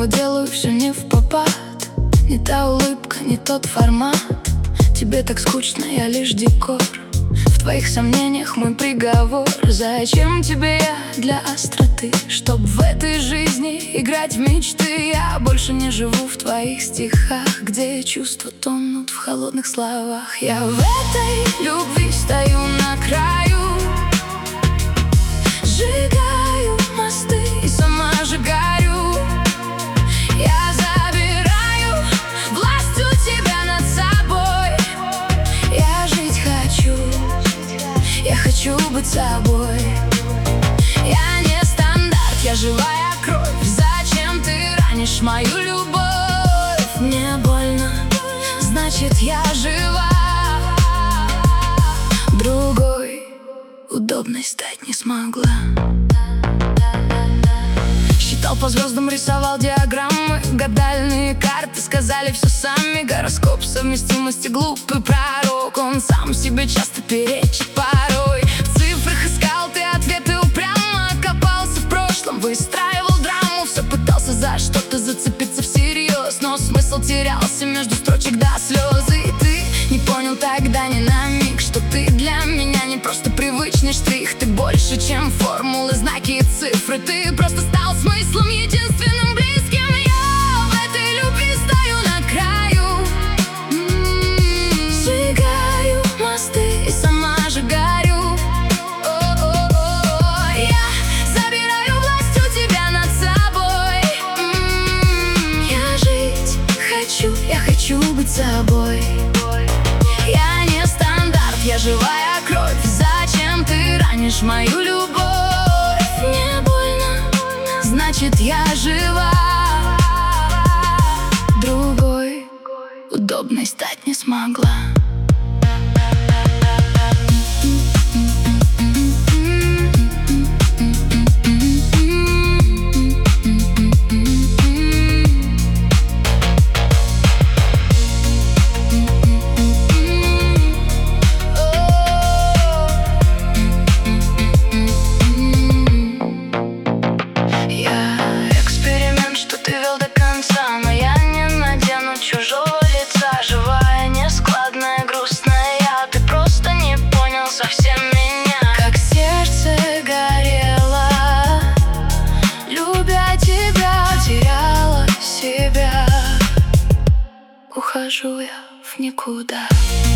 снова делаю все не впопад. Не та улыбка, не тот формат. Тебе так скучно, я лишь декор. В твоих сомнениях мой приговор. Зачем тебе я для остроты? Чтоб в этой жизни играть в мечты. Я больше не живу в твоих стихах, где чувства тонут в холодных словах. Я в этой любви стою на краю, сжигаю мосты и сама же горю. Я забираю власть у тебя над собой. Я жить хочу, я хочу быть собой. Я не стандарт, я живая кровь. Зачем ты ранишь мою любовь? Мне больно, значит я жива. Другой удобной стать не смогла. Считал по звездам, рисовал диаграммы, гадальные карты сказали все сами. Гороскоп совместимости глупый пророк. Он сам себе часто перечит порой. В цифрах искал ты ответы упрямо. Копался в прошлом, выстраивал драму. Все пытался за что-то зацепиться всерьез, но смысл терялся между строчек до слез. И ты не понял тогда ни на миг, что ты для меня не просто привычный штрих. Ты больше, чем формулы, знаки и цифры. Ты просто стал смыслом единственным близким. Я в этой любви стою на краю, сжигаю мосты и сама же горю. Я забираю власть у тебя над собой. Я жить хочу, я хочу быть собой. Я не стандарт, я живая кровь. Зачем ты ранишь мою любовь? Мне больно, значит я жива. Другой удобной стать не смогла. Совсем меня. Как сердце горело, любя тебя, теряла себя. Ухожу я в никуда.